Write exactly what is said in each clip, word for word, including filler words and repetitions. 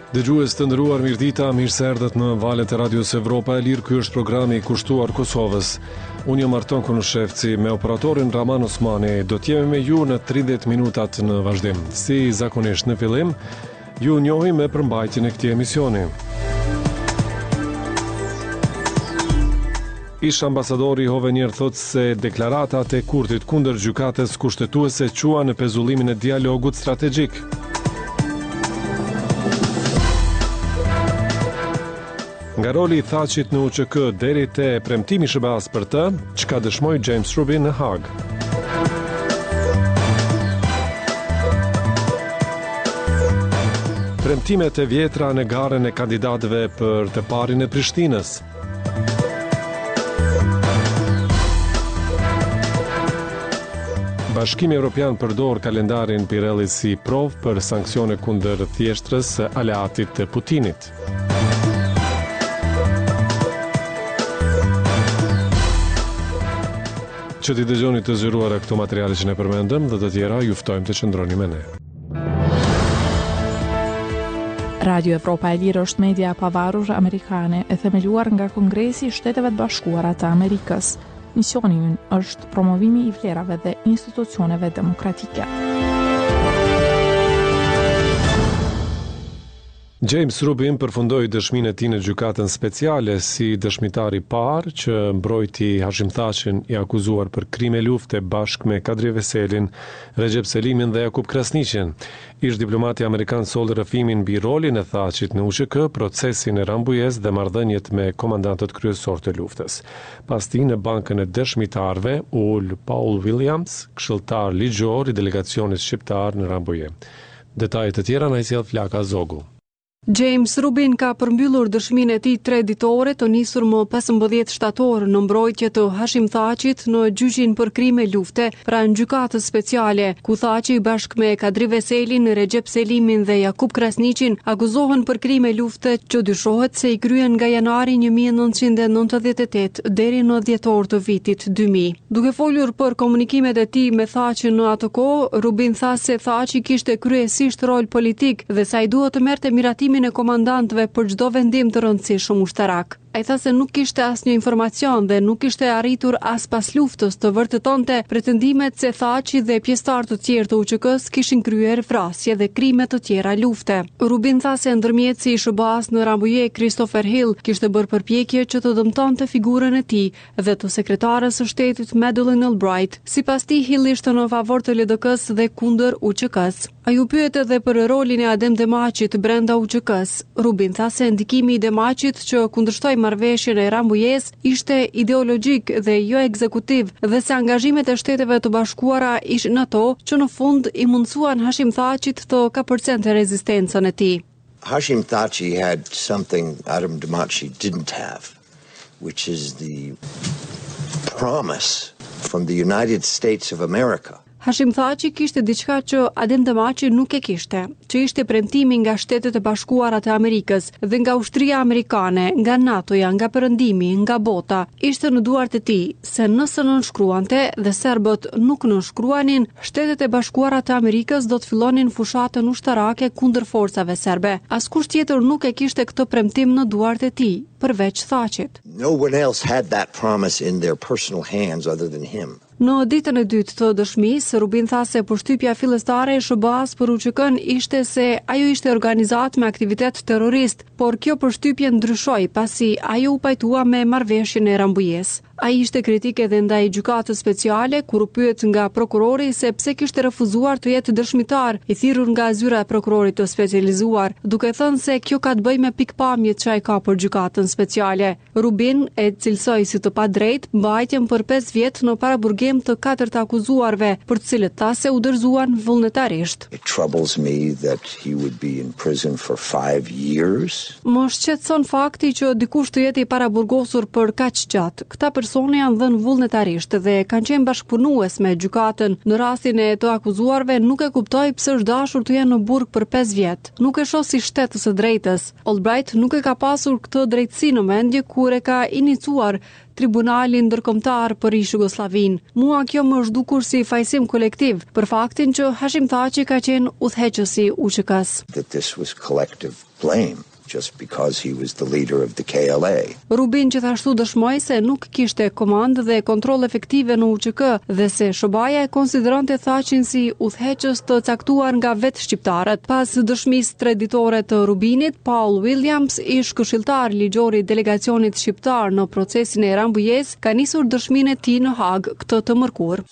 Dëgjues të nderuar, mirëdita, mirë se erdhët në valët e Radios Evropa e Lirë. Ky është programi i kushtuar Kosovës. Unë jam Arton Kunushevci, me operatorin Raman Osmani. Do të jemi me ju në tridhjetë minutat në vazhdim. Si zakonisht në fillim, ju njohim me përmbajtjen e këtij emisioni. Ish ambasadori Hovenier thot se deklaratat e Kurtit kundër gjykatës kushtetuese qua në pezullimin e dialogut strategjik. Nga roli i Thaqit në U Q K deri te premtimi i S B A-s për të, çka dëshmoi James Rubin në Hag. Premtimet e vjetra në garën e kandidatëve për të parin e Prishtinës. Bashkimi Evropian përdor kalendarin Pirelli si provë për sanksione kundër thjeshtrës së aleatit të Putinit. Që t'i dëgjoni të zgjeruara këto materiale që ne përmendëm dhe të tjera, ju ftojmë të qëndroni me ne. Radio Evropa e Lirë është media e pavarur amerikane e themeluar nga Kongresi i Shteteve të Bashkuara të Amerikës. Misioni ynë është promovimi i vlerave dhe institucioneve demokratike. James Rubin përfundoi dëshminë e tij në gjykatën speciale si dëshmitar i parë që mbrojti Hashim Thaqin, i akuzuar për krime lufte bashkë me Kadri Veselin, Recep Selimin dhe Jakub Krasniqin. Ish diplomati amerikan solli rrëfimin mbi rolin e Thaqit në U Q K, procesin e Rambujës dhe marrëdhëniet me komandantët kryesor të luftës. Pas tij në bankën e dëshmitarëve ul Paul Williams, këshilltar ligjor i delegacionit shqiptar në Rambujë. Detajet të tjera na i sjell Flaka Zogu. James Rubin ka përmbyllur dëshminë e tij tre ditore të nisur më pesëmbëdhjetë shtator në mbrojtje të Hashim Thaqit në gjyqin për krime lufte pranë gjykatës speciale, ku Thaqi bashkë me Kadri Veselin, Recep Selimin dhe Jakub Krasniqin akuzohen për krime lufte që dyshohet se i kryen nga janari një mijë e nëntëqind e nëntëdhjetë e tetë deri në dhjetor të vitit dy mijë. Duke folur për komunikimet e tij me Thaqin në atë kohë, Rubin tha se Thaqi kishte kryesisht rol politik dhe sa i duhet të merrte miratimin e komandantëve për çdo vendim të rëndësishëm ushtarak. Ai tha se nuk kishte asnjë informacion dhe nuk kishte arritur as pas luftës të vërtetonte pretendimet se Thaqi dhe pjesëtarë të tjerë të U Q K-s kishin kryer vrasje dhe krime të tjera lufte. Rubin tha se ndërmjetësi i S B A-s në Rambujë, Christopher Hill, kishte bërë përpjekje që të dëmtonte figurën e tij dhe të sekretarës së shtetit Madeleine Albright. Sipas tij, Hill ishte në favor të L D K-s dhe kundër U Q K-s. Ai u pyet edhe për rolin e Adem Demaçit brenda U Q K-s. Rubin tha se ndikimi i Demaçit që kundërshtoi marrëveshjen e Rambujës ishte ideologjik dhe jo ekzekutiv dhe se angazhimet e Shteteve të Bashkuara ishin ato që në fund i mundsuan Hashim Thaqit të kapërcente rezistencën e tij. Hashim Thaçi had something Adem Demaçi didn't have, which is the promise from the United States of America. Hashim Thaqi kishte diçka që Adem Demaçi nuk e kishte, që ishte premtimi nga Shtetet e Bashkuara të Amerikës dhe nga ushtria amerikane, nga NATO-ja, nga Perëndimi, nga bota. Ishte në duart e tij se nëse nënshkruante dhe serbët nuk nënshkruanin, Shtetet e Bashkuara të Amerikës do të fillonin fushatën ushtarake kundër forcave serbe. Askush tjetër nuk e kishte këtë premtim në duart e tij, përveç Thaqit. No one else had that promise in their personal hands other than him. Në ditën e dytë të dëshmisë, Rubin tha se përshtypja fillestare e S B A-s për U Q K-n ishte se ajo ishte organizat me aktivitet terrorist, por kjo përshtypje ndryshoi pasi ajo u pajtua me marrëveshjen e Rambujës. Ai ishte kritik edhe ndaj gjykatës speciale, kur u pyet nga prokurori se pse kishte refuzuar të jetë dëshmitar, i thirrur nga zyra e prokurorit të specializuar, duke thënë se kjo ka të bëjë me pikpamjet që ai ka për gjykatën speciale. Rubin e cilsoi si të padrejtë mbajtjen për pesë vjet në paraburgim të katërt akuzuarve, për të cilët tha se u dorëzuan vullnetarisht. It troubles me that he would be in prison for five years. Më shqetëson fakti që dikush të jetë i paraburgosur për kaq gjatë. Këta persone janë dhënë vullnetarisht dhe kanë qenë bashkëpunues me gjykatën. Në rastin e të akuzuarve nuk e kuptoi pse është dashur të jenë në burg për pesë vjet. Nuk e shoh si shtetës së drejtës. Albright nuk e ka pasur këtë drejtësi në mendje kur e ka iniciuar Tribunalin Ndërkombëtar për Ish-Jugosllavin. Mua kjo më është dukur si fajsim kolektiv për faktin që Hashim Thaçi ka qenë udhëheqësi U Q K-s. That this was collective blame just because he was the leader of the K L A. Rubin gjithashtu dëshmoi se nuk kishte komandë dhe kontroll efektive në U Q K dhe se S B A-ja e konsideronte Thaçin si udhëheqës të caktuar nga vetë shqiptarët. Pas dëshmisë tre ditore të Rubinit, Paul Williams, ish këshilltar ligjor i delegacionit shqiptar në procesin e Rambujës, ka nisur dëshminë e tij në Hag këtë të mërkur.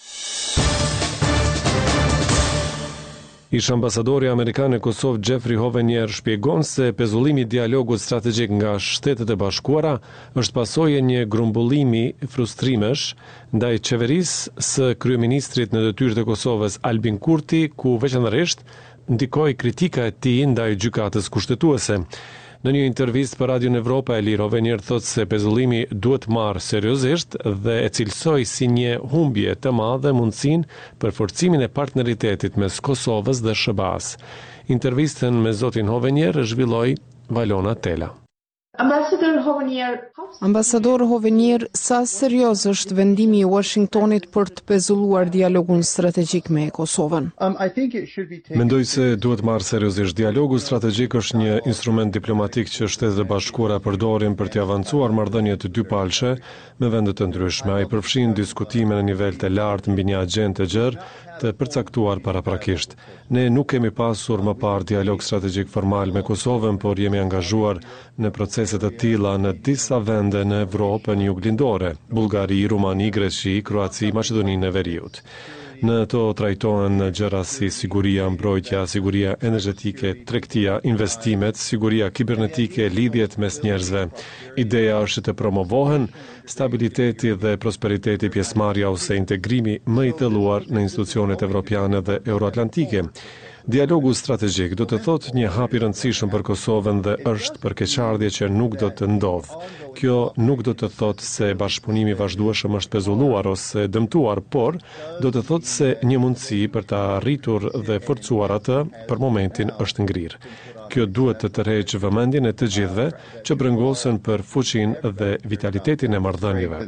Ish ambasadori amerikan e Kosovë Jeffrey Hovenier shpjegon se pezullimi i dialogut strategjik nga Shtetet e Bashkuara është pasojë e një grumbullimi frustrimesh ndaj qeverisë së kryeministrit në detyrë të Kosovës Albin Kurti, ku veçanërisht ndikoi kritika e tij ndaj gjykatës kushtetuese. Në një intervistë për Radio Evropa, Elir Hovenier thotë se pezullimi duhet marrë seriozisht dhe e cilësoi si një humbje të madhe mundësinë për forcimin e partneritetit mes Kosovës dhe S B A-s. Intervistën me zotin Hovenier zhvilloi Valona Tela. Ambasador Hovenier, Ambasador Hovenier, sa serioz është vendimi i Washingtonit për të pezulluar dialogun strategjik me Kosovën? um, I think it should be taken... Mendoj se duhet marrë seriozisht. Dialogu strategjik është një instrument diplomatik që Shtetet e Bashkuara përdorin për të avancuar marrëdhënie të dypalëshe me vende të ndryshme. Ai përfshin diskutime në nivel të lartë mbi një agjendë të gjerë të përcaktuar paraprakisht. Ne nuk kemi pasur më parë dialog strategjik formal me Kosovën, por jemi angazhuar në procese të tilla në disa vende në Evropën juglindore: Bullgari, Rumani, Greqi, Kroaci, Maqedoninë e Veriut. Në to trajtohen gjëra si siguria, mbrojtja, siguria energjetike, tregtia, investimet, siguria kibernetike, lidhjet mes njerëzve. Ideja është të promovohen stabiliteti dhe prosperiteti, pjesëmarrja ose integrimi më i thelluar në institucionet evropiane dhe euroatlantike. Dialogu strategjik do të thotë një hap i rëndësishëm për Kosovën dhe është përkeqardhje që nuk do të ndodhë. Kjo nuk do të thotë se bashkëpunimi vazhdueshëm është pezulluar ose dëmtuar, por do të thotë se një mundësi për ta arritur dhe forcuar atë për momentin është ngrirë. Kjo duhet të tërheqë vëmendjen e të gjithëve që brëngosen për fuqinë dhe vitalitetin e marrëdhënieve.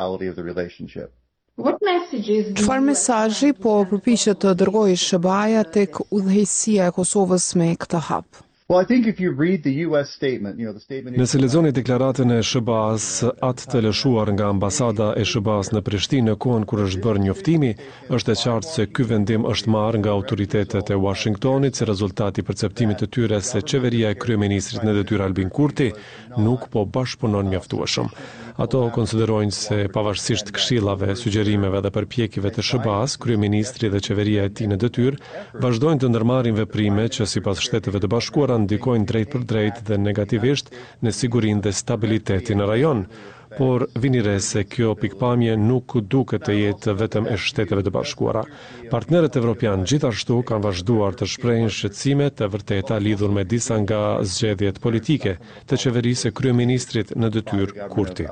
Çfarë mesazhi po përpiqet të përpiqet S B A-ja tek udhëheqësia e Kosovës me këtë hap? Nëse lexoni deklaratën e S B A-s, atë të lëshuar nga ambasada e S B A-s në Prishtinë në kohën kur është bërë njoftimi, është e qartë se ky vendim është marrë nga autoritetet e Washingtonit si rezultat i perceptimit të tyre se qeveria e kryeministrit në detyrë Albin Kurti nuk po bashkëpunon mjaftueshëm. Ato konsiderojnë se pavarësisht këshillave, sugjerimeve dhe përpjekjeve të S B A-s, kryeministri dhe qeveria e tij në detyrë vazhdojnë të ndërmarrin veprime që sipas Shteteve të Bashkuara ndikojnë drejt për drejt dhe negativisht në sigurinë dhe stabilitetin në rajon. Por vini re se kjo pikpamje nuk duket të jetë vetëm e Shteteve të Bashkuara. Partnerët evropian gjithashtu kanë vazhduar të shprehin shqetësime të vërteta lidhur me disa nga zgjedhjet politike të qeverisë së kryeministrit në detyrë Kurti.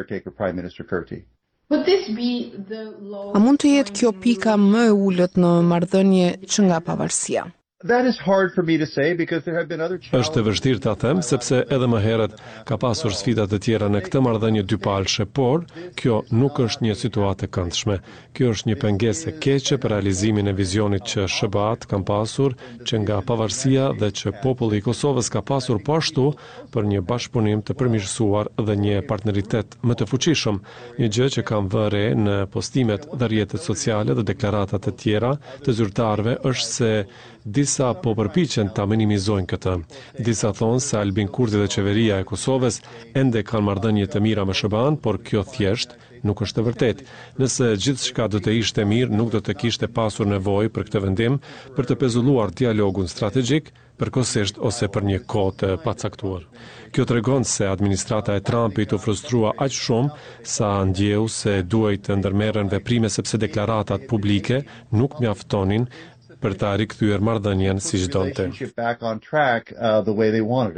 A mund të jetë kjo pika më e ulët në marrëdhënie që nga pavarësia? That is hard for me to say because there have been other challenges. Është e vështirë ta them sepse edhe më herët ka pasur sfida të tjera në këtë marrëdhënie dypalëshe, por kjo nuk është një situatë e këndshme. Kjo është një pengesë e keqe për realizimin e vizionit që S B A-t kanë pasur, që nga pavarësia dhe që populli i Kosovës ka pasur po ashtu për një bashkëpunim të përmirësuar dhe një partneritet më të fuqishëm, një gjë që kanë vënë re në postimet dhe rrjetet sociale dhe deklaratat e tjera të zyrtarëve është se disa po përpiqen ta minimizojnë këtë. Disa thonë se Albin Kurti dhe qeveria e Kosovës ende kanë marrëdhënie të mira me S B A-n, por kjo thjesht nuk është e vërtetë. Nëse gjithçka do të ishte mirë, nuk do të kishte pasur nevojë për këtë vendim për të pezulluar dialogun strategjik, përkohësisht ose për një kohë të pacaktuar. Kjo tregon se administrata e Trumpit u frustrua aq shumë sa ndjeu se duhej të ndërmerren veprime sepse deklaratat publike nuk mjaftonin për ta rikthyer marrëdhënien siç donte.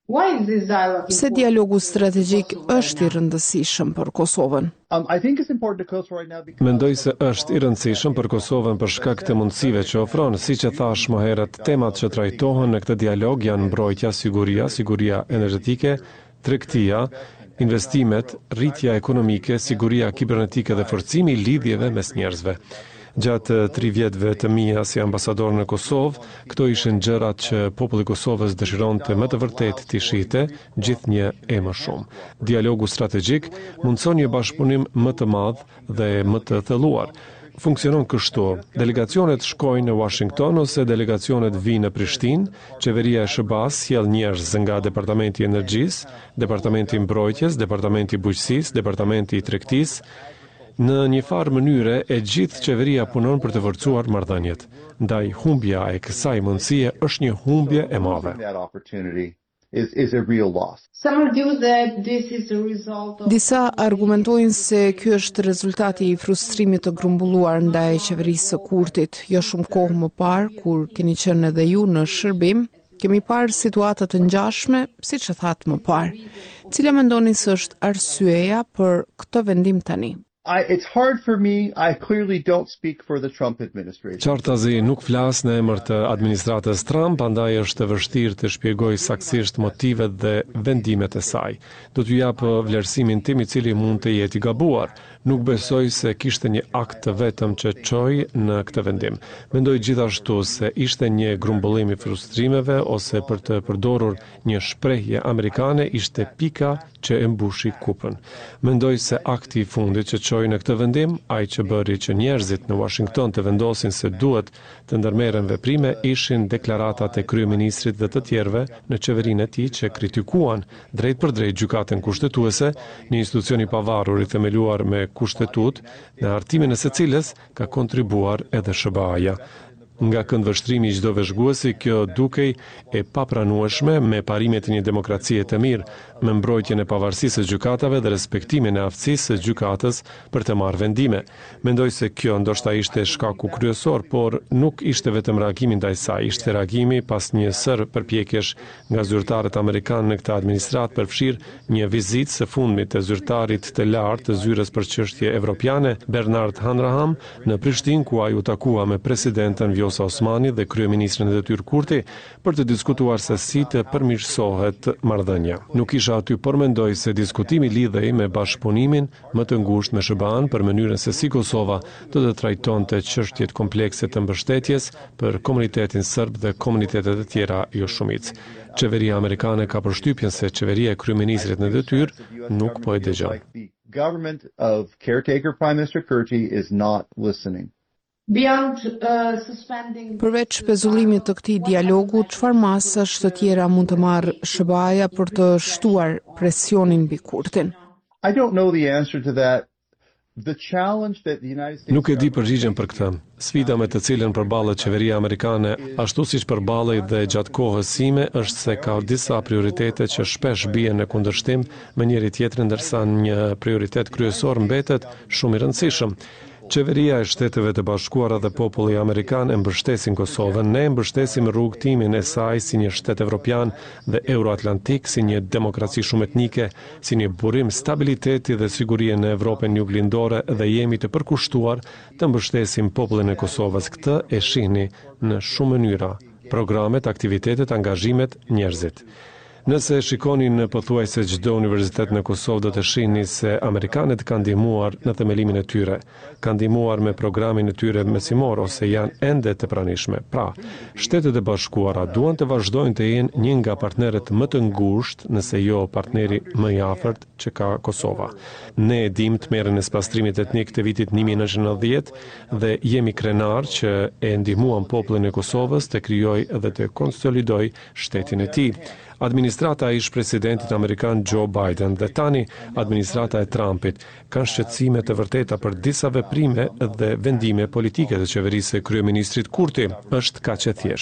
Pse dialogu strategjik është i rëndësishëm për Kosovën? Um, I think it's important to Kosovo right now because Mendoj se është i rëndësishëm për Kosovën për shkak të mundësive që ofron, siç e thash më herët, temat që trajtohen në këtë dialog janë mbrojtja, siguria, siguria energjetike, tregtia, investimet, rritja ekonomike, siguria kibernetike dhe forcimi i lidhjeve mes njerëzve. Gjatë tri vjetëve të mia si ambasador në Kosovë, këto ishin gjërat që populli i Kosovës dëshironte më të vërtet të shihte, gjithnjë e më shumë. Dialogu strategjik mundson një bashkëpunim më të madh dhe më të thelluar. Funksionon kështu. Delegacionet shkojnë në Washington ose delegacionet vinë në Prishtinë, qeveria e S B A-s sjell njerëz nga Departamenti i Energjisë, Departamenti i Mbrojtjes, Departamenti i Bujqësisë, Departamenti i Tregtisë. Në një farë mënyre e gjithë qeveria punon për të forcuar marrëdhëniet. Ndaj humbja e kësaj mundësie është një humbje e madhe. that opportunity is is a real loss. Some argue that this is the result of Disa argumentojnë se ky është rezultati i frustrimit të grumbulluar ndaj qeverisë së Kurtit. Jo shumë kohë më parë, kur keni qenë edhe ju në shërbim, kemi parë situata të ngjashme, siç e thatë më parë. Cila mendoni se është arsyeja për këtë vendim tani? I, it's hard for me. I clearly don't speak for the Trump administration. Qartazi nuk flas në emër të administratës Trump, andaj është e vështirë të shpjegoj saktësisht motivet dhe vendimet e saj. Do t'ju jap vlerësimin tim i cili mund të jetë i gabuar. Nuk besoj se kishte një akt të vetëm që çoi në këtë vendim. Mendoj gjithashtu se ishte një grumbullim i frustrimeve ose për të përdorur një shprehje amerikane ishte pika që e mbushi kupën. Mendoj se akti i fundit që çoi në këtë vendim, ai që bëri që njerëzit në Washington të vendosin se duhet të ndërmerren veprime, ishin deklaratat e kryeministrit dhe të tjerëve në qeverinë e tij që kritikuan drejt për drejt gjykatën kushtetuese, një institucion i pavarur i themeluar me kushtetut, në hartimin e së cilës ka kontribuar edhe S B A-ja. Nga këndvështrimi i çdo vëzhguesi, kjo dukej e papranueshme me parimet e një demokracie të mirë, me mbrojtjen e pavarësisë së gjykatave dhe respektimin e aftësisë së gjykatës për të marrë vendime. Mendoj se kjo ndoshta ishte shkaku kryesor, por nuk ishte vetëm reagimi ndaj saj, ishte reagimi pas një sër përpjekjesh nga zyrtarët amerikanë në këtë administratë, përfshirë një vizitë së fundmit të zyrtarit të lartë të zyrës për çështje evropiane, Bernard Hanraham, në Prishtinë, ku ai u takua me presidenten Vjosa Osmani dhe kryeministrin e detyrë Kurti për të diskutuar se si të përmirësohet marrëdhënia. Nuk isha aty, por mendoj se diskutimi lidhej me bashkëpunimin më të ngushtë me S B A-n për mënyrën se si Kosova do të trajtonte çështjet komplekse të mbështetjes për komunitetin serb dhe komunitetet e tjera jo shumicë. Qeveria amerikane ka përshtypjen se qeveria e kryeministrit në detyrë nuk po e dëgjon. The government of caretaker Prime Minister Kurti is not listening. beyond uh, suspending Përveç pezullimit të këtij dialogu, çfarë masash të tjera mund të marrë S B A-ja për të shtuar presionin mbi Kurtin? I don't know the answer to that. The challenge that the United States Nuk e di përgjigjen për këtë. Sfida me të cilën përballet qeveria amerikane, ashtu siç përballej dhe gjatë kohës sime, është se ka disa prioritete që shpesh bien në kundërshtim me njëri tjetrin, ndërsa një prioritet kryesor mbetet shumë i rëndësishëm. Qeveria e Shteteve të Bashkuara dhe populli amerikan e mbështesin Kosovën, ne mbështesim rrugtimin e saj si një shtet evropian dhe euroatlantik, si një demokraci shumë etnike, si një burim stabiliteti dhe sigurie në Evropën juglindore dhe jemi të përkushtuar të mbështesim popullin e Kosovës. Këtë e shihni në shumë mënyra: programet, aktivitetet, angazhimet, njerëzit. Nëse shikoni në pothuajse çdo universitet në Kosovë, do të shihni se amerikanët kanë ndihmuar në themelimin e tyre, kanë ndihmuar me programin e tyre mesimor ose janë ende të pranishme. Pra, Shtetet e Bashkuara duan të vazhdojnë të jenë një nga partnerët më të ngushtë, nëse jo partneri më i afërt që ka Kosova. Ne e dim tmerrën e spastrimit etnik të vitit një mijë e nëntëqind e nëntëdhjetë dhe jemi krenar që e ndihmuam popullin e Kosovës të krijojë dhe të konsolidoj shtetin e tij. Administrata e ish-presidentit amerikan Joe Biden dhe tani administrata e Trumpit kanë shqetësime të vërteta për disa veprime dhe vendime politike të qeverisë së kryeministrit Kurti. Është kaq e thjeshtë.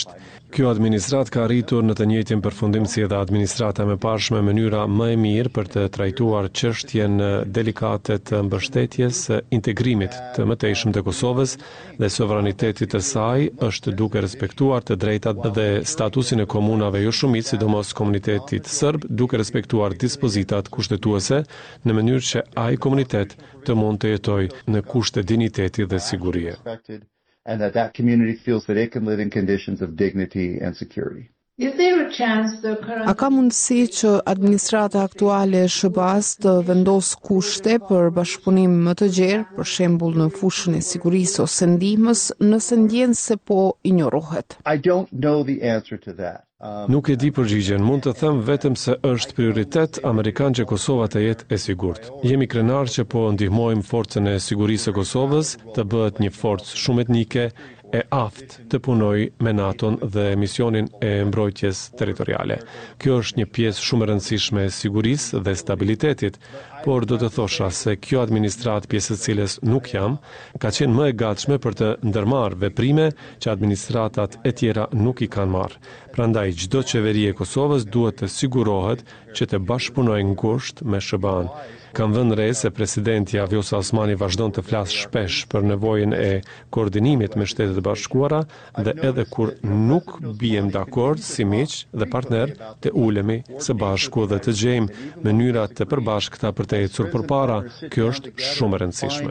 Kjo administrat ka arritur në të njëjtin përfundim si edhe administrata më parshme mënyra më e mirë për të trajtuar çështjen delikate të mbështetjes së integrimit të mëtejshëm të Kosovës dhe sovranitetit të saj është duke respektuar të drejtat dhe statusin e komunave jo shumit, sidomos komunitetit serb, duke respektuar dispozitat kushtetuese në mënyrë që ai komunitet të mund të jetojë në kushte dinjiteti dhe sigurie. And that that community feels that it can live in conditions of dignity and security. Is there a chance the current... A ka mundësi që administrata aktuale e S B A-s të vendos kushte për bashkëpunim më të gjerë, për shembull në fushën e sigurisë ose ndihmës, nëse ndjen se po injorohet? I don't know the answer to that. Um, Nuk e di përgjigjen, mund të them vetëm se është prioritet amerikan që Kosova të jetë e sigurt. Jemi krenar që po ndihmojmë forcën e sigurisë së Kosovës të bëhet një forcë shumë etnike e aftë të punoj me NATO-n dhe misionin e mbrojtjes territoriale. Kjo është një pjesë shumë e rëndësishme e sigurisë dhe stabilitetit, por do të thosha se kjo administrat, pjesë e cilës nuk jam, ka qenë më e gatshme për të ndërmarrë veprime që administratat e tjera nuk i kanë marrë. Prandaj çdo qeveri e Kosovës duhet të sigurohet që të bashkëpunojë ngushtë me S B A-n. Kam vënë re se presidenti Vjosa Osmani vazhdon të flasë shpesh për nevojën e koordinimit me Shtetet e Bashkuara dhe edhe kur nuk bijem dakord si miq dhe partner, të ulemi së bashku dhe të gjejmë mënyra të përbashkëta për të ecur përpara. Kjo është shumë e rëndësishme.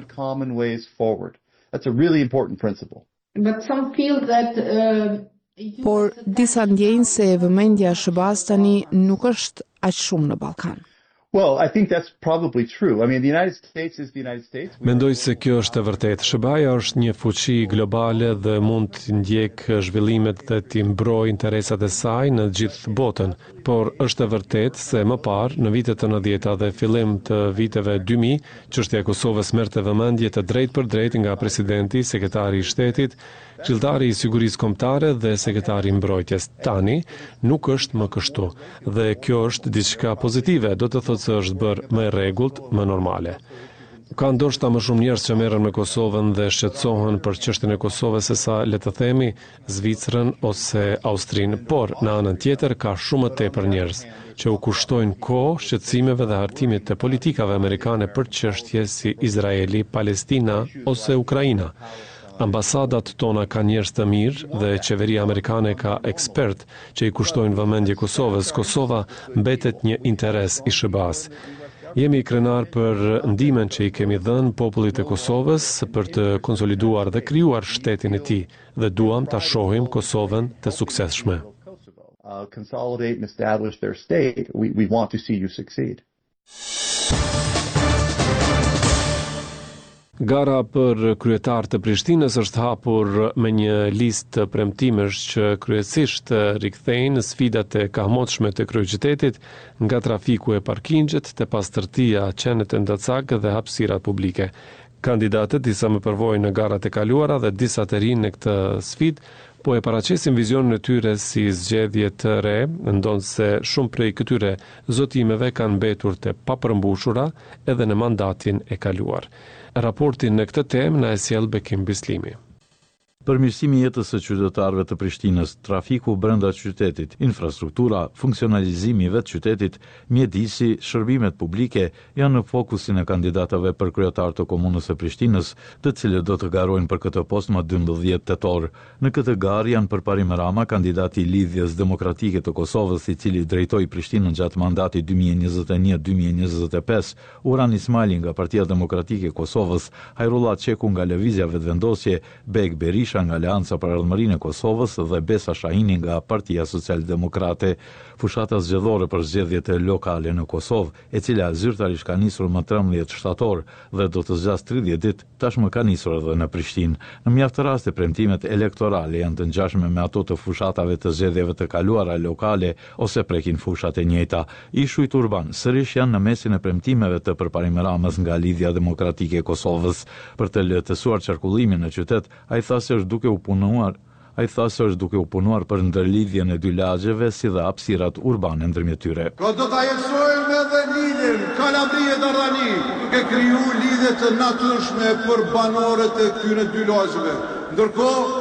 That's a really important principle. But some feel that uh... Por disa ndjejnë se vëmendja e S B A-s tani nuk është aq shumë në Ballkan. Well, I think that's probably true. I mean, the United States is the United States. Mendoj se kjo është e vërtetë. S B A-ja është një fuqi globale dhe mund të ndjekë zhvillimet dhe të mbrojë interesat e saj në gjithë botën. Por është e vërtetë se më parë, në vitet e nëntëdhjetë dhe fillim të viteve dy mijë, çështja e Kosovës merrte vëmendje të drejtë për drejtë nga presidenti, sekretari i shtetit, Këshilltari i Sigurisë Kombëtare dhe sekretari i Mbrojtjes. Tani nuk është më kështu dhe kjo është diçka pozitive, do të thotë se është bërë më e rregullt, më normale. Ka ndoshta më shumë njerëz që merren me Kosovën dhe shqetësohen për çështjen e Kosovës se sa, le të themi, Zvicrën ose Austrinë, por në anën tjetër ka shumë më tepër njerëz që u kushtojnë kohë shqetësimeve dhe hartimit të politikave amerikane për çështje si Izraeli, Palestina ose Ukraina. Ambasadat tona ka njerëz të mirë dhe qeveria amerikane ka ekspert që i kushtojnë vëmendje Kosovës. Kosova mbetet një interes i S B A-s. Jemi krenar për ndihmën që i kemi dhënë popullit të Kosovës për të konsoliduar dhe krijuar shtetin e tij dhe duam ta shohim Kosovën të suksesshme. Uh, consolidate and establish their state. We we want to see you succeed. Gara për kryetar të Prishtinës është hapur me një listë premtimesh që kryesisht rikthejnë sfidat e kahmotshme të kryeqytetit, nga trafiku e parkingjet, te pastërtia, qenet e ndacak dhe hapësirat publike. Kandidatët, disa më përvojnë në garat e kaluara dhe disa të rinë në këtë sfidë, po e paraqesin vizionin e tyre si zgjedhje të re, ndonë se shumë prej këtyre zotimeve kanë mbetur të papërmbushura edhe në mandatin e kaluar. Raportin në këtë temë na e sjell Bekim Bislimi. Përmirësimi i jetës së qytetarëve të Prishtinës, trafiku brenda qytetit, infrastruktura, funksionalizimi i vetë qytetit, mjedisi, shërbimet publike janë në fokusin e kandidatëve për kryetar të komunës së Prishtinës, të cilët do të garojnë për këtë post më dymbëdhjetë tetor. Në këtë garë janë përparim Rama, kandidati i Lidhjes Demokratike të Kosovës, i cili drejtoi Prishtinën gjatë mandatit dy mijë e njëzet e një dy mijë e njëzet e pesë, Uran Ismaili nga Partia Demokratike e Kosovës, Hajrullah Çeku nga Lëvizja Vetëvendosje, Beg Berisha nga Aleanca për Ardhmërinë e Kosovës dhe Besa Shahini nga Partia Socialdemokrate. Fushata zgjedhore për zgjedhjet lokale në Kosovë, e cila zyrtarisht ka nisur më trembëdhjetë shtator dhe do të zgjasë tridhjetë ditë, tashmë ka nisur edhe në Prishtinë. Në mjaft raste premtimet elektorale janë të ngjashme me ato të fushatave të zgjedhjeve të kaluara lokale ose prekin fushat e njëjta. Ishujt urban sërish janë në mesin e premtimeve të përparim Ramës nga Lidhja Demokratike e Kosovës. Për të lehtësuar qarkullimin në qytet, ai tha se është duke u punuar Ai tha se është duke u punuar për ndërlidhjen e dy lagjeve si dhe hapësirat urbane ndërmjet tyre. Pra do ta jetësojmë edhe lidhjen Kalabrie-Dardani, duke krijuar lidhje të natyrshme për banorët e këtyre dy lagjeve. Ndërkohë,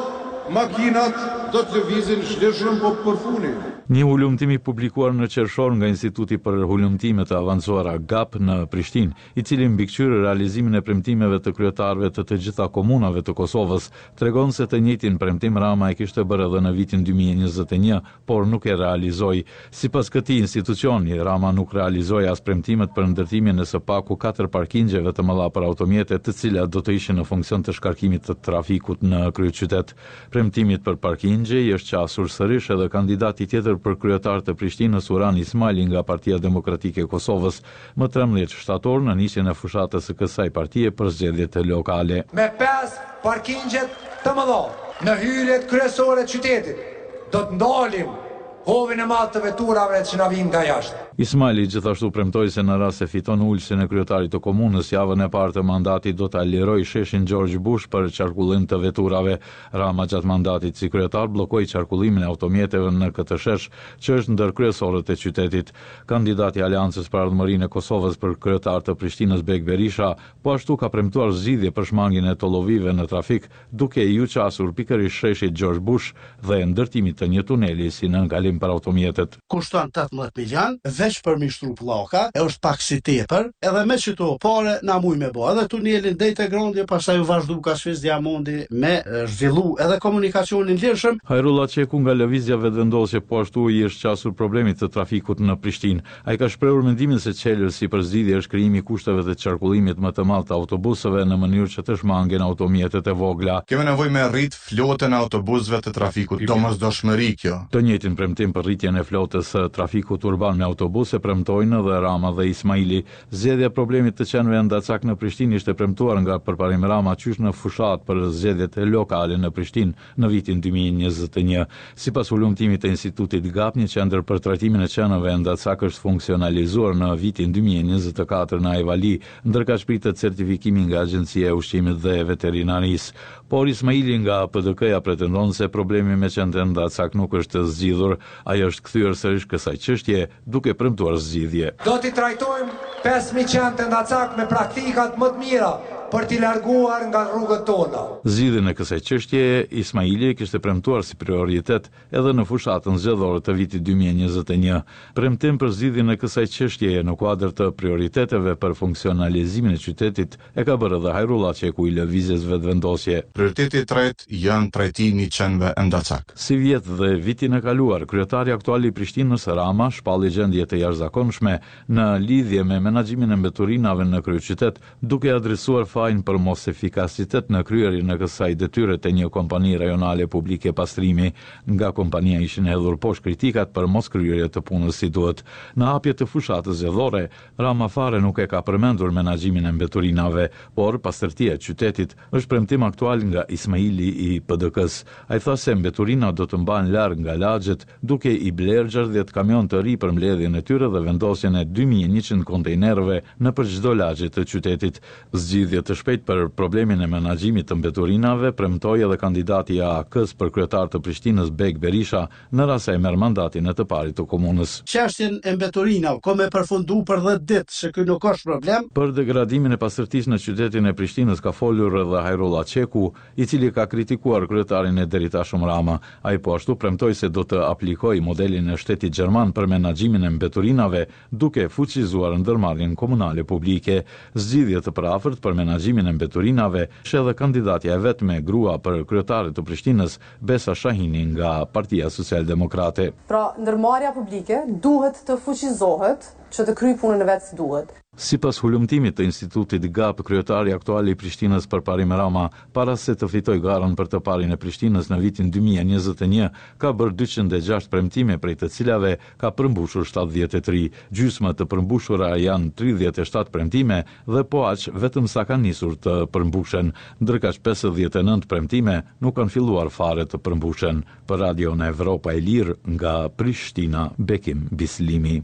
makinat do të lëvizin shleshëm po përfuni. Një hulumtim i publikuar në qershor nga Instituti për Hulumtime të Avancuara G A P në Prishtinë, i cili mbikëqyrë realizimin e premtimeve të kryetarëve të të gjitha komunave të Kosovës, tregon se të njëjtin premtim Rama e kishte bërë edhe në vitin dy mijë e njëzet e një, por nuk e realizoi. Sipas këtij institucioni, Rama nuk realizoi as premtimet për ndërtimin e së paku katër parkingjeve të mëdha për automjete, të cilat do të ishin në funksion të shkarkimit të trafikut në kryeqytet. Premtimit për parkingje i është qasur sërish edhe kandidati tjetër për kryetar të Prishtinës Uran Ismaili nga Partia Demokratike e Kosovës më trembëdhjetë shtator në nisjen e fushatës së kësaj partie për zgjedhjet lokale. Me pesë parkingjet të mëdha në hyrjet kryesore të qytetit do të ndalim hovin e madh të veturave që na vijnë nga jashtë. Ismaili gjithashtu premtoi se në rast se fiton ulsin e kryetarit të komunës, javën e parë të mandatit do ta lirojë sheshin George Bush për qarkullim të veturave. Rama gjatë mandatit si kryetar bllokoi qarkullimin e automjeteve në këtë shesh, që është ndër kryesorët e qytetit. Kandidati i Aleancës për Ardhmërinë e Kosovës për kryetar të Prishtinës Bek Berisha po ashtu ka premtuar zgjidhje për shmangjen e tollovive në trafik, duke i u qasur pikërisht sheshit George Bush dhe ndërtimit të një tuneli si në nënkalim për automjetet. Kushton tetëmbëdhjetë milion, veç për mishtru pllaka, e është pak si tepër, edhe me çito pare na muj me bë. Edhe tunelin deri te Grondje, pastaj u vazhdu Kasfiz Diamondi me zhvillu edhe komunikacionin lirshëm. Hajrullah Çeku nga lëvizja vetëvendosje po ashtu i është qasur problemit të trafikut në Prishtinë. Ai ka shprehur mendimin se çelësi për zgjidhje është krijimi i kushteve të qarkullimit më të madh të autobusëve në mënyrë që të shmangen automjetet e vogla. Kemi nevojë me rrit flotën e autobusëve të trafikut. Domosdoshmëri kjo. Të njëjtin premtim për rritjen e flotës së trafikut urban me autobuse premtojnë dhe Rama dhe Ismaili. Zgjedhja e problemit të qenëve ndacak në Prishtinë ishte premtuar nga përparim Rama qysh në fushat për zgjedhjet lokale në Prishtinë në vitin dy mijë e njëzet e një. Sipas hulumtimit të Institutit G A P, një qendër për trajtimin e qenëve ndacak është funksionalizuar në vitin dy mijë e njëzet e katër në Ajvali, ndërka shpritet certifikimi nga Agjencia e Ushqimit dhe Veterinarisë. Por Ismaili nga P D K-ja pretendon se problemi me qendrën ndacak nuk është zgjidhur. Ai është kthyer sërish kësaj çështje duke premtuar zgjidhje. Do t'i trajtojmë pesë mijë qenë ndacak me praktikat më të mira për t'i larguar nga rrugët tona. Zgjidhjen e kësaj çështje Ismaili kishte premtuar si prioritet edhe në fushatën zgjedhore të vitit dy mijë e njëzet e një. Premtim për zgjidhjen e kësaj çështjeje në kuadër të prioriteteve për funksionalizimin e qytetit e ka bërë edhe Hajrullah Çeku i lëvizjes vetëvendosje. Prioriteti i tretë janë trajtimi i qenëve ndacak. Si vjet dhe vitin e kaluar, kryetari aktual i Prishtinës Rama shpalli gjendje të jashtëzakonshme në lidhje me menaxhimin e mbeturinave në kryeqytet, duke adresuar fajin për mos efikasitet në kryerjen e kësaj detyre të një kompani rajonale publike pastrimi. Nga kompania ishin hedhur poshtë kritikat për mos kryerje të punës si duhet. Në hapje të fushatës zgjedhore, Rama fare nuk e ka përmendur menaxhimin e mbeturinave, por pastërtia e qytetit është premtim aktual nga Ismaili i P D K-s. Ai tha se mbeturina do të mbahen larg nga lagjet, duke i blerë gjashtëdhjetë kamion të ri për mbledhjen e tyre dhe vendosjen e dy mijë e njëqind kontejnerëve nëpër çdo lagje të qytetit. Zgjidhje të shpejt për problemin e menaxhimit të mbeturinave premtoi edhe kandidati i A A K-s për kryetar të Prishtinës Bek Berisha në rast se ai merr mandatin e të parit të komunës. Çështjen e mbeturinave ko me përfundu për dhjetë ditë, se ky nuk është problem. Për degradimin e pastërtisë në qytetin e Prishtinës ka folur edhe Hajrullah Çeku, i cili ka kritikuar kryetarin e deritashëm Rama. Ai po ashtu premtoi se do të aplikojë modelin e shtetit gjerman për menaxhimin e mbeturinave, duke fuqizuar ndërmarrjen komunale publike. Zgjidhje të parafort për menaxhimin e mbeturinave është edhe kandidatja e vetme grua për kryetare të Prishtinës, Besa Shahini nga Partia Socialdemokrate. Pra, ndërmarrja publike duhet të fuqizohet që të kryej punën e vet si duhet. Sipas hulumtimit të Institutit G A P, kryetari aktual i Prishtinës përparim Rama, para se të fitojë garën për të parin e Prishtinës në vitin dy mijë e njëzet e një, ka bërë dyqind e gjashtë premtime, prej të cilave ka përmbushur shtatëdhjetë e tre. Gjysma të përmbushura janë tridhjetë e shtatë premtime dhe po aq vetëm sa kanë nisur të përmbushen, ndërkaq pesëdhjetë e nëntë premtime nuk kanë filluar fare të përmbushen. Për Radio në Evropa e Lirë nga Prishtina, Bekim Bislimi.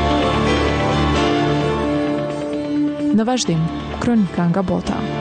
Në vazhdim, kronika nga bota.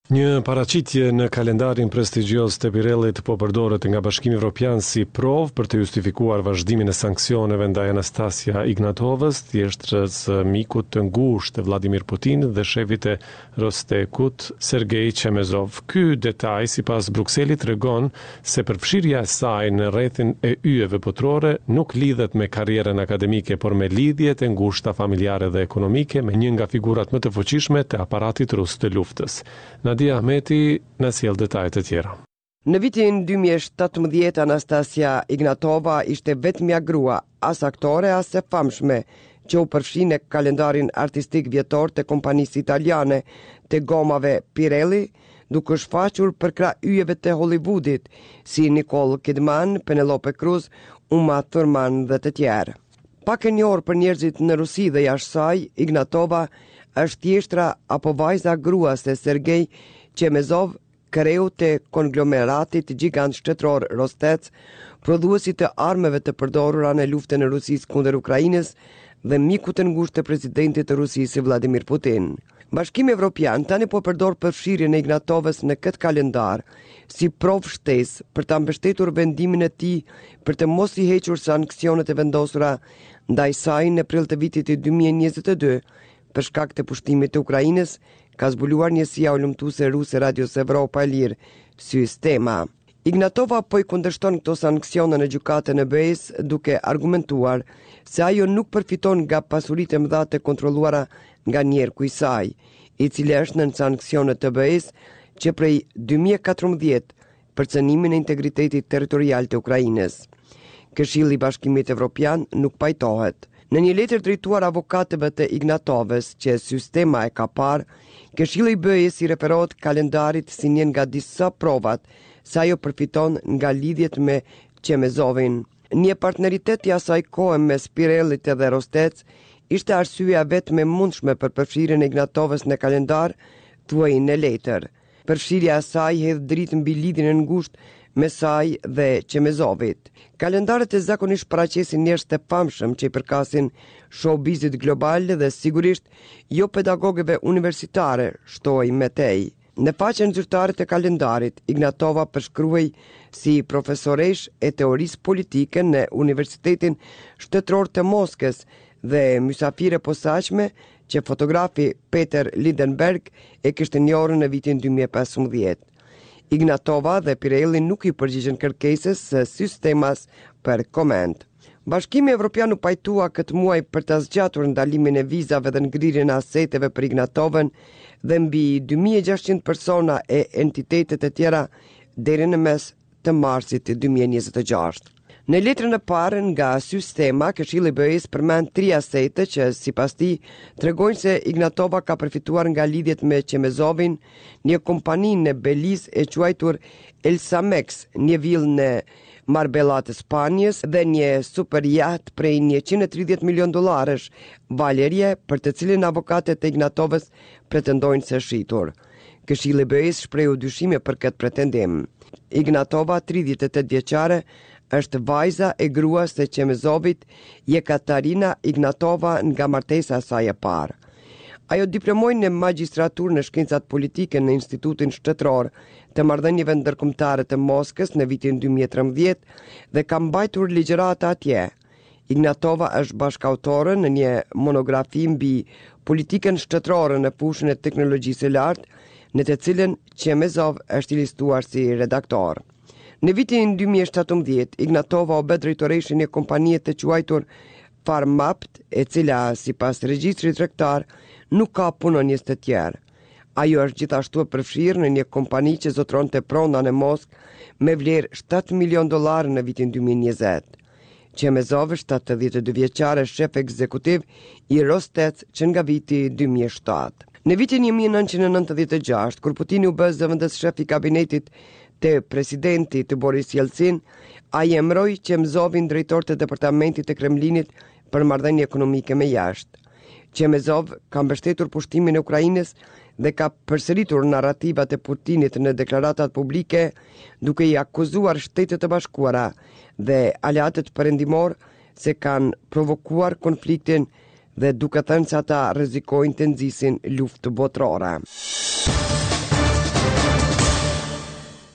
Një paraqitje në kalendarin prestigjioz të Pirellit po përdoret nga Bashkimi Evropian si provë për të justifikuar vazhdimin e sanksioneve ndaj Anastasia Ignatovës, thjeshtrës mikut të ngushtë të Vladimir Putin dhe shefit e Rostekut Sergej Chemezov. Ky detaj sipas Brukselit tregon se përfshirja e saj në rrethin e yjeve botrore nuk lidhet me karrierën akademike, por me lidhjet e ngushta familjare dhe ekonomike me një nga figurat më të fuqishme të aparatit rus të luftës. Nadia Ahmeti në sjell detajet e tjera. Në vitin dy mijë e shtatëmbëdhjetë Anastasia Ignatova ishte vetmja grua, as aktore as e famshme, që u përfshi në kalendarin artistik vjetor të kompanisë italiane të gomave Pirelli, duke shfaqur për krah yjeve të Hollywoodit, si Nicole Kidman, Penelope Cruz, Uma Thurman dhe të tjerë. Pak e njohur për njerëzit në Rusi dhe jashtë saj, Ignatova është thjeshtra apo vajza gruas e Sergej Chemezov, kreu të konglomeratit gjigant shtetror Rostec, prodhuesi të armeve të përdorura në luftën e Rusisë kundër Ukrainës dhe miku të ngushtë të presidentit të Rusisë Vladimir Putin. Bashkimi Evropian tani po përdor përfshirjen e Ignatovës në këtë kalendar si provë shtesë për ta mbështetur vendimin e tij për të mos i hequr sanksionet e vendosura ndaj saj në prill të vitit dy mijë e njëzet e dy për shkak të pushtimit të Ukrainës, ka zbuluar njësia ulëmtuese ruse Radios Evropa e Lirë, Systema. Ignatova po i kundërshton këto sanksione në gjykatën e B E-s duke argumentuar se ajo nuk përfiton nga pasuritë e mëdha të kontrolluara nga njerëku i saj, i cili është në sanksionet të B E-s që prej dy mijë e katërmbëdhjetë për cënimin e integritetit territorial të Ukrainës. Këshilli i Bashkimit Evropian nuk pajtohet. Në një letër drejtuar avokatëve të Ignatovës që Systema e ka parë, Këshilli i B E-s i referohet kalendarit si një nga disa provat se ajo përfiton nga lidhjet me Chemezovin. Një partneritet i asaj kohe mes Pirellit dhe Rostec ishte arsyeja vetëm e mundshme për përfshirjen e Ignatovës në kalendar, thuaj në letër. Përfshirja e saj hedh dritë mbi lidhjen e ngushtë me saj dhe Chemezovit. Kalendarët e zakonisht paraqesin njerëz të famshëm që i përkasin showbizit global dhe sigurisht jo pedagogëve universitare, shtoi Metej. Në faqen zyrtare të kalendarit, Ignatova përshkruaj si profesoresh e teorisë politike në Universitetin Shtetëror të Moskës dhe mysafire posaçme që fotografi Peter Lindenberg e kishte njohur në vitin dy mijë e pesëmbëdhjetë. Ignatova dhe Pirelli nuk i përgjigjen kërkesës së Systemas për koment. Bashkimi Evropian u pajtua këtë muaj për të zgjatur ndalimin e vizave dhe ngrirjen e aseteve për Ignatovën dhe mbi dy mijë e gjashtëqind persona e entitetet e tjera deri në mes të marsit dy mijë e njëzet e gjashtë. Në letrën e parë nga Systema, Këshilli i B E-s përmend tri asete që sipas tij tregojnë se Ignatova ka përfituar nga lidhjet me Chemezovin, një kompani në Belize e quajtur Elsamex, një villë në Marbella të Spanjës dhe një superjaht prej njëqind e tridhjetë milion dollarësh, Valerie, për të cilin avokatet e Ignatovës pretendojnë se shitur. Këshilli i B E-s shprehu dyshime për këtë pretendim. Ignatova, tridhjetë e tetë vjeçare, është vajza e gruas të Chemezovit, Jekaterina Ignatova, nga martesa e saj e parë. Ajo diplomoi në magjistraturë në shkencat politike në Institutin Shtetëror të Marrëdhënieve Ndërkombëtare të Moskës në vitin dy mijë e trembëdhjetë dhe ka mbajtur ligjërata atje. Ignatova është bashkautore në një monografi mbi politikën shtetërore në fushën e teknologjisë së lartë, në të cilën Chemezov është i listuar si redaktor. Në vitin dy mijë e shtatëmbëdhjetë, Ignatova u bë drejtoreshe një kompanie të quajtur Farmapt, e cila sipas regjistrit tregtar nuk ka punonjës të tjerë. Ajo është gjithashtu e përfshirë në një kompani që zotronte prona në Moskë me vlerë shtatë milion dollarë në vitin dy mijë e njëzet. Chemezov, shtatëdhjetë e dy vjeçare, shef ekzekutiv i Rostec që nga viti dy mijë e shtatë. Në vitin një mijë e nëntëqind e nëntëdhjetë e gjashtë, kur Putini u bë zëvendës shef i kabinetit të presidentit të Boris Jelcin, ai emëroi Chemezovin drejtor të departamentit të Kremlinit për marrëdhënie ekonomike me jashtë. Chemezov ka mbështetur pushtimin e Ukrainës dhe ka përsëritur narrativat e Putinit në deklaratat publike, duke i akuzuar Shtetet e Bashkuara dhe aleatët perëndimor se kanë provokuar konfliktin dhe duke thënë se ata rrezikojnë të nxisin luftë botërore.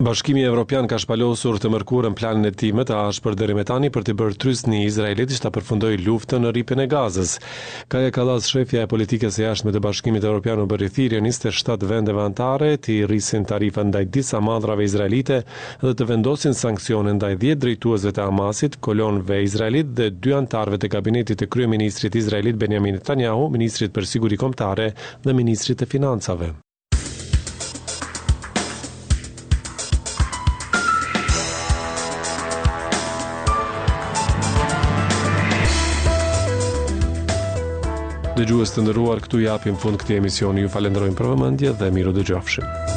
Bashkimi Evropian ka shpalosur të mërkurën planin e tij më të ashpër deri më tani për të bërë trysni Izraelit ta përfundojë luftën në rripën e Gazës. Kaja Kallas, shefja e politikës së jashtme të Bashkimit Evropian, u bëri thirrje njëzet e shtatë vendeve anëtare të rrisin tarifa ndaj disa madrave izraelite dhe të vendosin sanksione ndaj dhjetë drejtuesve të Hamasit, kolonëve izraelit dhe dy anëtarëve të kabinetit të kryeministrit izraelit Benjamin Netanyahu, ministrit për siguri kombëtare dhe ministrit të financave. Dëgjues të nderuar, këtu japim fund këtij emisioni. Ju falenderojmë për vëmendje dhe miru dëgjofshim.